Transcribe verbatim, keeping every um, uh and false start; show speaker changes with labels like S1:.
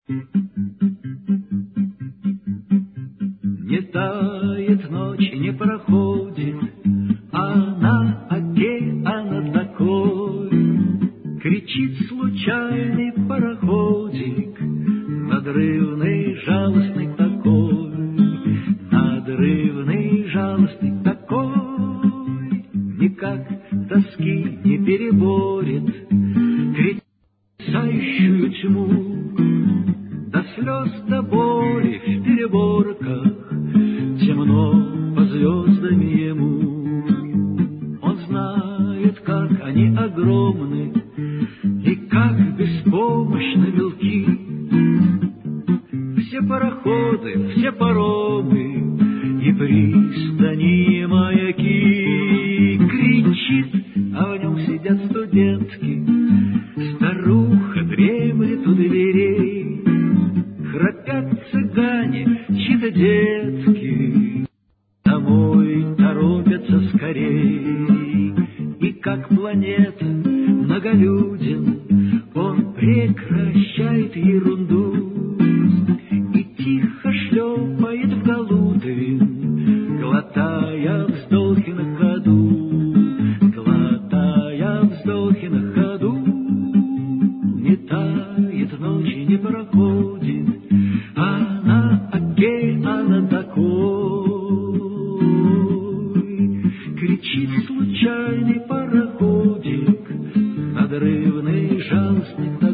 S1: Не тает ночь, не проходит, а на океан такой кричит случайный пароходик, надрывный, жалостный такой, надрывный, жалостный такой, никак тоски не переборет кричащую тьму, до слез, до боли в переборках темно по звездам ему. Он знает, как они огромны и как беспомощно мелки. Все пароходы, все паромы и пристани, и маяки. Кричит, а в нем сидят студентки, старуха дремлет у дверей, храпят цыгане, чьи-то детки, домой торопятся скорей. И как планета многолюден, он прекращает ерунду и тихо шлепает в Галутвин, глотая вздохи на ходу, глотая вздохи на ходу. Не тает ночи, не проходит, а на океан такой кричит случайный пароходик, надрывный, жалостный.